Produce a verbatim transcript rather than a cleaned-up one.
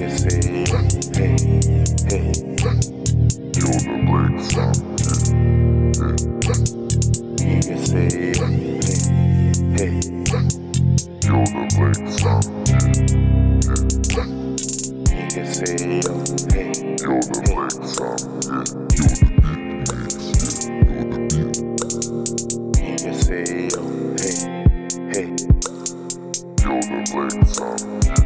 can say, hey, hey, you're the black sound. You can say, hey, hey, you're the black sound. You can say, hey, you're the black sound. You're the beat, you can say, hey, hey, you're the black sound.